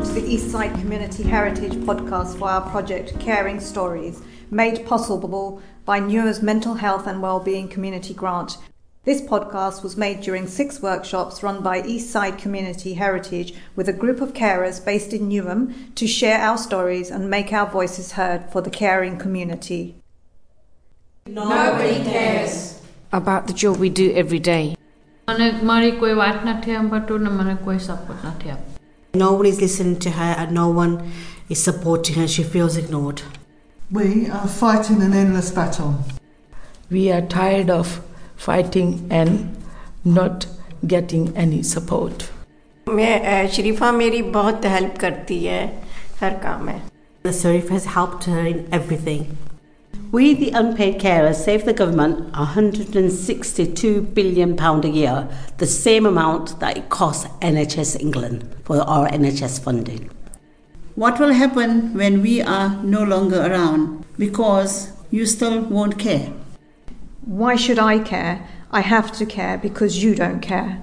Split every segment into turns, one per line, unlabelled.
to the Eastside Community Heritage podcast for our project Caring Stories, made possible by Newar's Mental Health and Wellbeing Community Grant. This podcast was made during 6 workshops run by Eastside Community Heritage with a group of carers based in Newham to share our stories and make our voices heard for the caring community.
Nobody cares
about the job we do every day.
Nobody's listening to her and no one is supporting her. She feels ignored.
We are fighting an endless battle.
We are tired of fighting and not getting any support.
शरीफा मेरी बहुत help करती है हर काम में.
Sharifa has helped her in everything.
We, the unpaid carers, save the government £162 billion a year, the same amount that it costs NHS England for our NHS funding.
What will happen when we are no longer around? Because you still won't care.
Why should I care? I have to care because you don't care.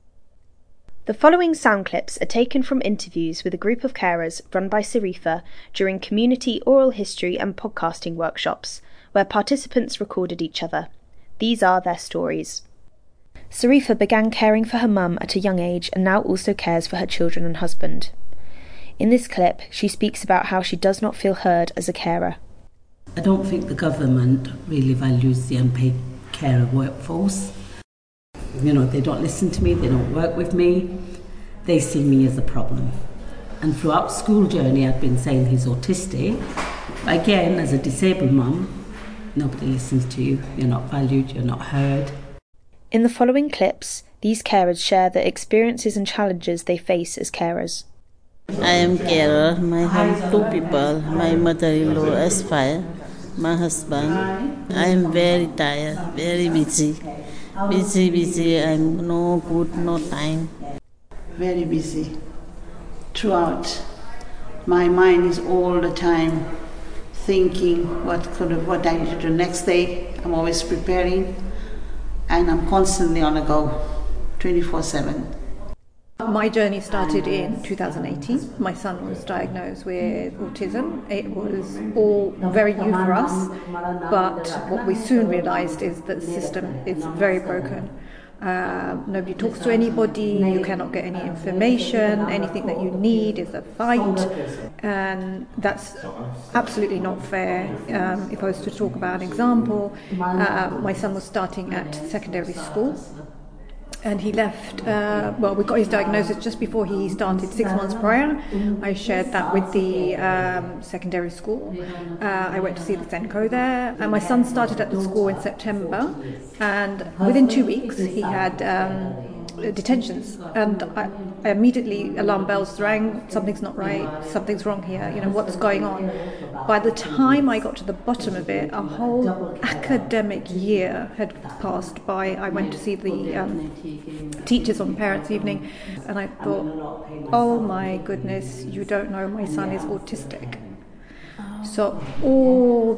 The following sound clips are taken from interviews with a group of carers run by Sharifa during community oral history and podcasting workshops, where participants recorded each other. These are their stories. Sharifa began caring for her mum at a young age and now also cares for her children and husband. In this clip, she speaks about how she does not feel heard as a carer.
I don't think the government really values the unpaid carer workforce. You know, they don't listen to me, they don't work with me, they see me as a problem. And throughout school journey I've been saying he's autistic. Again, as a disabled mum, nobody listens to you, you're not valued, you're not heard.
In the following clips, these carers share the experiences and challenges they face as carers.
I am carer, I have 2 people, my mother-in-law expired, my husband. I am very tired, very busy. Busy, I'm no good, no time.
Very busy. Throughout. My mind is all the time thinking what I need to do next day. I'm always preparing and I'm constantly on the go, 24/7.
My journey started in 2018. My son was diagnosed with autism. It was all very new for us, but what we soon realised is that the system is very broken. Nobody talks to anybody, you cannot get any information, anything that you need is a fight, and that's absolutely not fair. If I was to talk about an example, my son was starting at secondary school. And he left, we got his diagnosis just before he started, 6 months prior. I shared that with the secondary school. I went to see the Senko there. And my son started at the school in September. And within 2 weeks, he had detentions. And I immediately, alarm bells rang, something's not right, something's wrong here, what's going on? By the time I got to the bottom of it, a whole academic year had passed by. I went to see the teachers on parents' evening, and I thought, oh my goodness, you don't know my son is autistic. So all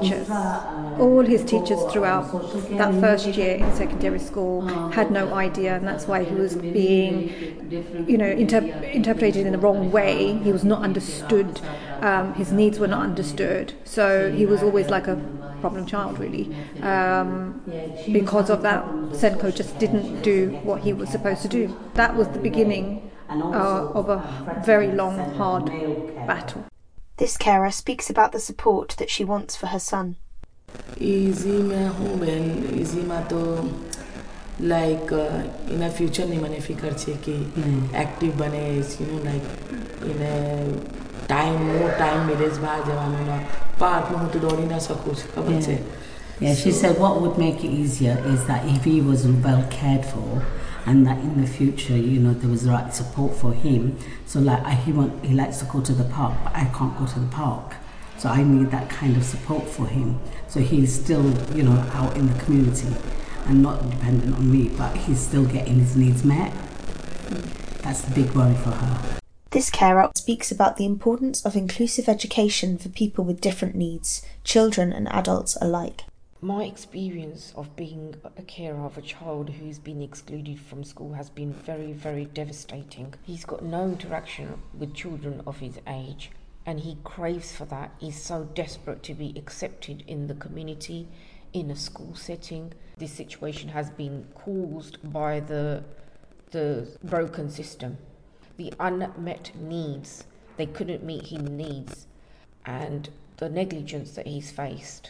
his teachers throughout that first year in secondary school had no idea, and that's why he was being, interpreted in the wrong way. He was not understood. His needs were not understood. So he was always like a problem child, really. Because of that, Senko just didn't do what he was supposed to do. That was the beginning of a very long, hard battle.
This carer speaks about the support that she wants for her son.
Easy mein hu ben, easy ma to like in a future nahi mane fikar che ki active bane, like in a more time mere baar jawanu na park mein to dori na saku khabar che.
Yeah, she said what would make it easier is that if he was well cared for, and that in the future, there was the right support for him. So he likes to go to the park, but I can't go to the park. So I need that kind of support for him. So he's still, out in the community and not dependent on me, but he's still getting his needs met. That's the big worry for her.
This carer speaks about the importance of inclusive education for people with different needs, children and adults alike.
My experience of being a carer of a child who's been excluded from school has been very, very devastating. He's got no interaction with children of his age, and he craves for that. He's so desperate to be accepted in the community, in a school setting. This situation has been caused by the broken system, the unmet needs. They couldn't meet his needs, and the negligence that he's faced.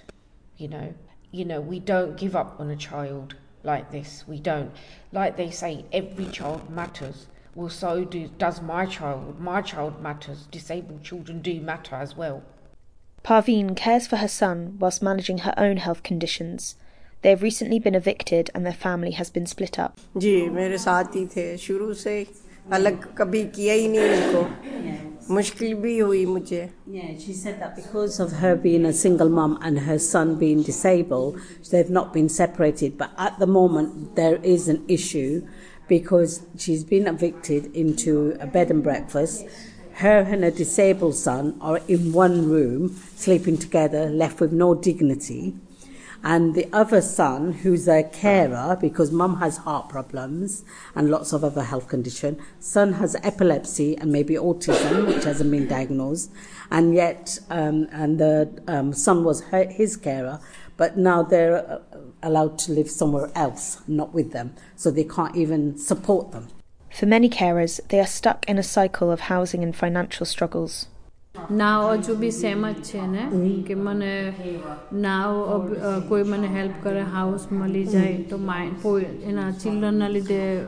You know, we don't give up on a child like this. We don't. Like they say, every child matters. Well, so does my child. My child matters. Disabled children do matter as well.
Parveen cares for her son whilst managing her own health conditions. They have recently been evicted and their family has been split up.
जी मेरे साथ ही थे शुरू से अलग कभी किया ही नहीं उनको मुश्किल भी हुई मुझे.
Yeah, she said that because of her being a single mum and her son being disabled, they've not been separated. But at the moment, there is an issue because she's been evicted into a bed and breakfast. Her and her disabled son are in one room, sleeping together, left with no dignity. And the other son, who's a carer, because mum has heart problems and lots of other health conditions, son has epilepsy and maybe autism, which hasn't been diagnosed, and yet, and the son was his carer, but now they're allowed to live somewhere else, not with them, so they can't even support them.
For many carers, they are stuck in a cycle of housing and financial struggles.
Now जो भी सहमत है ना कि मने now अब कोई मने help करे house मली जाए तो माइन कोई इना children नाली दे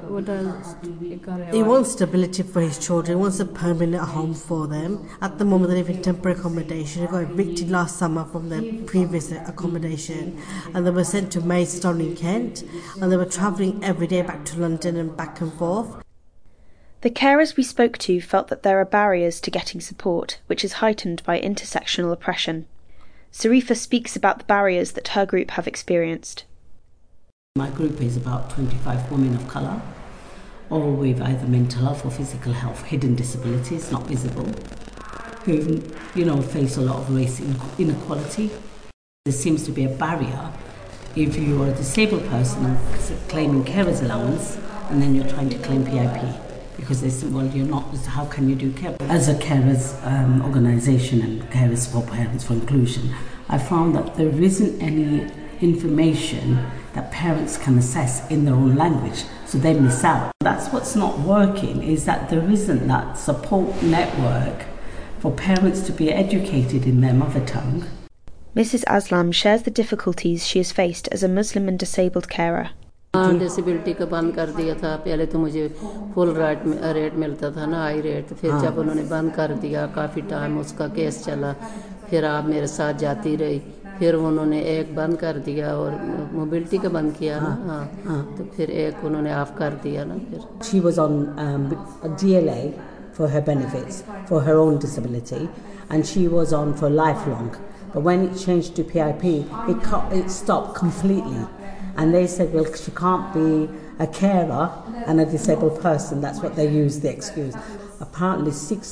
वटा
He wants stability for his children. He wants a permanent home for them. At the moment, they live in temporary accommodation. They got evicted last summer from their previous accommodation, and they were sent to Maidstone in Kent, and they were travelling every day back to London and back and forth.
The carers we spoke to felt that there are barriers to getting support, which is heightened by intersectional oppression. Sarifa speaks about the barriers that her group have experienced.
My group is about 25 women of colour, all with either mental health or physical health, hidden disabilities, not visible, who, face a lot of race inequality. There seems to be a barrier if you are a disabled person claiming carers allowance and then you're trying to claim PIP. Because they say, well, you're not, how can you do care? As a carers organisation and Carers for Parents for Inclusion, I found that there isn't any information that parents can assess in their own language, so they miss out. That's what's not working, is that there isn't that support network for parents to be educated in their mother tongue.
Mrs. Aslam shares the difficulties she has faced as a Muslim and disabled carer.
Disability का बंद कर दिया था. पहले तो मुझे full rate मिलता था ना, हाई रेट. फिर जब उन्होंने बंद कर दिया, काफ़ी टाइम उसका केस चला. फिर आप मेरे साथ जाती रही. फिर उन्होंने एक बंद कर दिया और मोबिलिटी का बंद किया ना. तो फिर एक उन्होंने ऑफ कर दिया ना. फिर
She was on a DLA for her benefits, for her own disability, and she was on for lifelong. But when it changed to PIP, it stopped completely. And they said, well, she can't be a carer and a disabled person. That's what they used, the excuse. Apparently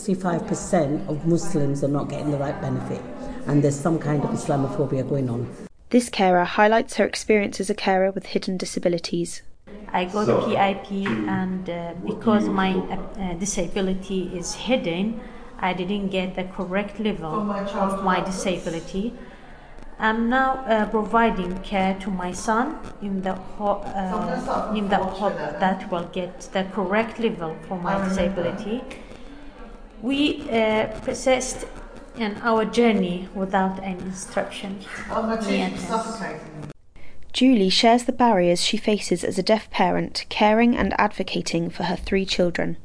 65% of Muslims are not getting the right benefit, and there's some kind of Islamophobia going on.
This carer highlights her experience as a carer with hidden disabilities.
I got PIP, and because my disability is hidden, I didn't get the correct level of my disability. I'm now providing care to my son in the hope that will get the correct level for my disability. We persist in our journey without any instruction.
Julie shares the barriers she faces as a deaf parent, caring and advocating for her 3 children.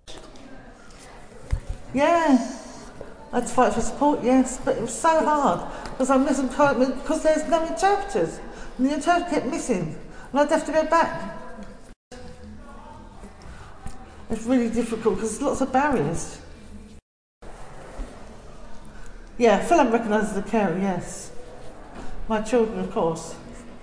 Yeah, I had to fight for support, yes, but it was so hard because I'm missing because there's no interpreters, and the interpreter kept missing, and I'd have to go back. It's really difficult because there's lots of barriers. Yeah, I feel I'm recognised as a carer, yes. My children, of course.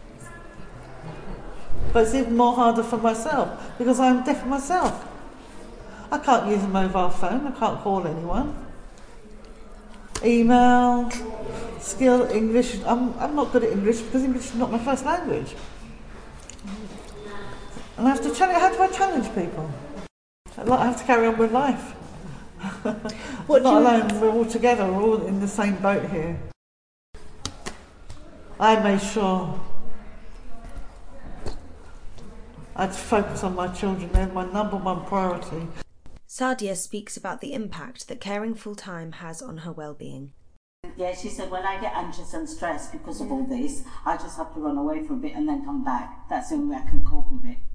But it's even more harder for myself because I'm deaf myself. I can't use a mobile phone, I can't call anyone. Email, skill. English, I'm not good at English because English is not my first language. And I have to challenge, how do I challenge people? I have to carry on with life. We're not alone, we're all together, we're all in the same boat here. I made sure I'd focus on my children, they're my number one priority.
Sadia speaks about the impact that caring full-time has on her well-being.
Yeah, she said, when I get anxious and stressed because of all this, I just have to run away for a bit and then come back. That's the only way I can cope with it.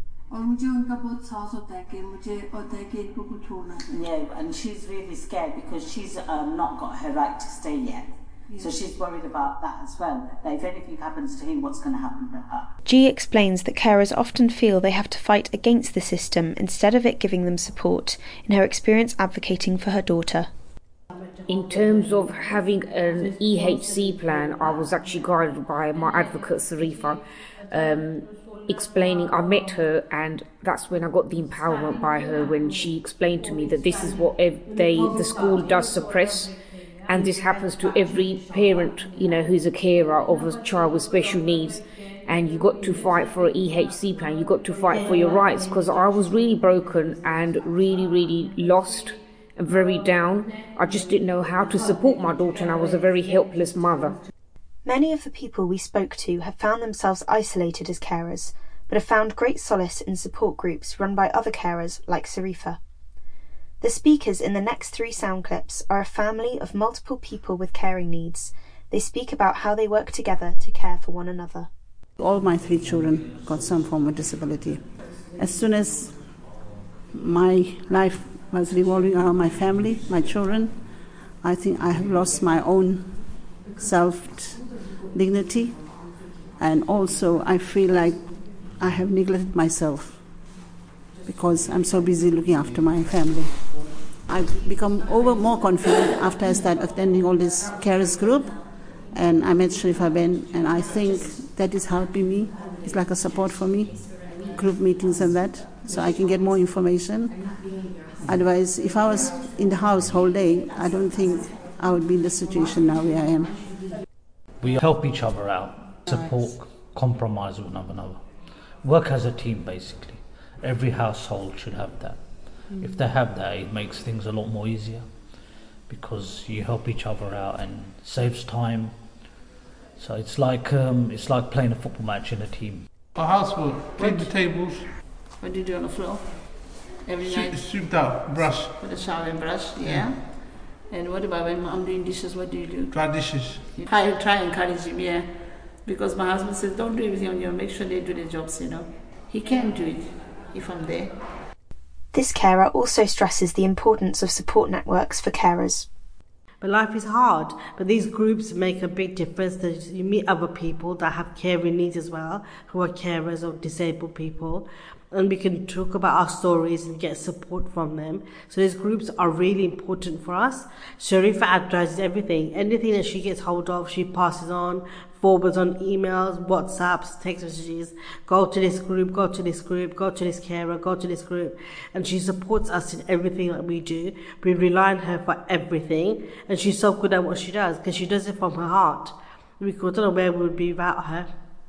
Yeah, and she's really scared because she's not got her right to stay yet. So she's worried about that as well. That if anything happens to him, what's going to happen to her?
G explains that carers often feel they have to fight against the system instead of it giving them support, in her experience advocating for her daughter.
In terms of having an EHC plan, I was actually guided by my advocate Sarifa, explaining. I met her, and that's when I got the empowerment by her, when she explained to me that this is what the school does suppress, and this happens to every parent, who's a carer of a child with special needs. And you got to fight for an EHC plan. You got to fight for your rights, because I was really broken and really, really lost and very down. I just didn't know how to support my daughter, and I was a very helpless mother.
Many of the people we spoke to have found themselves isolated as carers, but have found great solace in support groups run by other carers like Sarifa. The speakers in the next 3 sound clips are a family of multiple people with caring needs. They speak about how they work together to care for one another.
All my 3 children got some form of disability. As soon as my life was revolving around my family, my children, I think I have lost my own self-dignity, and also I feel like I have neglected myself because I'm so busy looking after my family. I've become more confident after I started attending all this carers group, and I met Sharifa Ben, and I think that is helping me. It's like a support for me, group meetings and that, so I can get more information. Otherwise, if I was in the house whole day, I don't think I would be in the situation now where I am.
We help each other out, support, compromise with one another. Work as a team, basically. Every household should have that. If they have that, it makes things a lot more easier, because you help each other out and saves time. So it's like playing a football match in a team.
A housework, clean the tables.
What do you do on the floor? Every night?
Sweep out, brush.
With a shower and brush, yeah. And what about when I'm doing dishes, what do you do?
Dry dishes.
I try and encourage him, yeah. Because my husband says, don't do everything on your own, make sure they do their jobs, He can do it if I'm there.
This carer also stresses the importance of support networks for carers.
But life is hard, but these groups make a big difference. That you meet other people that have caring needs as well, who are carers of disabled people, and we can talk about our stories and get support from them. So these groups are really important for us. Sharifa advertises everything. Anything that she gets hold of, she passes on, forwards on emails, WhatsApps, text messages. Go to this group, go to this group, go to this carer, go to this group. And she supports us in everything that we do. We rely on her for everything. And she's so good at what she does, because she does it from her heart. We don't know where we would be without her.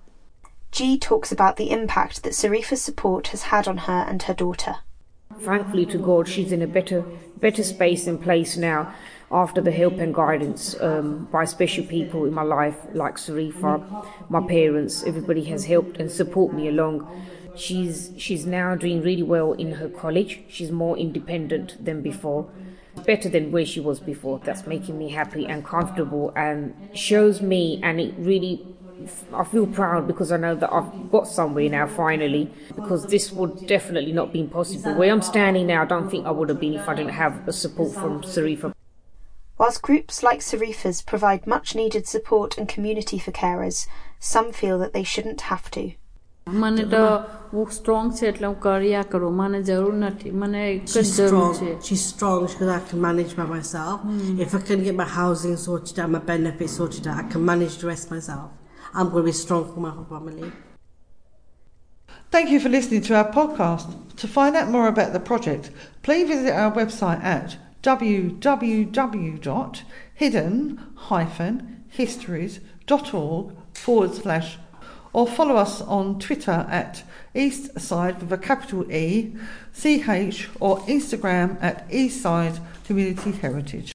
G talks about the impact that Sarifa's support has had on her and her daughter.
Thankfully to God, she's in a better space and place now, after the help and guidance by special people in my life, like Sarifa, my parents. Everybody has helped and supported me along. She's now doing really well in her college. She's more independent than before. Better than where she was before. That's making me happy and comfortable, and shows me, and it really, I feel proud, because I know that I've got somewhere now finally, because this would definitely not been possible. Where I'm standing now, I don't think I would have been if I didn't have a support from Sarifa.
Whilst groups like Sarifa's provide much needed support and community for carers, some feel that they shouldn't have to.
मैंने तो वो strong से मतलब करिया करो मैंने जरूर नहीं मैंने
She's strong because I can manage by myself. If I can get my housing sorted out, my benefits sorted out, I can manage the rest myself. I'm going to be strong for my whole family.
Thank you for listening to our podcast. To find out more about the project, please visit our website at www.hidden-future.org. eastsidehistories.org/, or follow us on Twitter at Eastside with a capital E, CH, or Instagram at Eastside Community Heritage.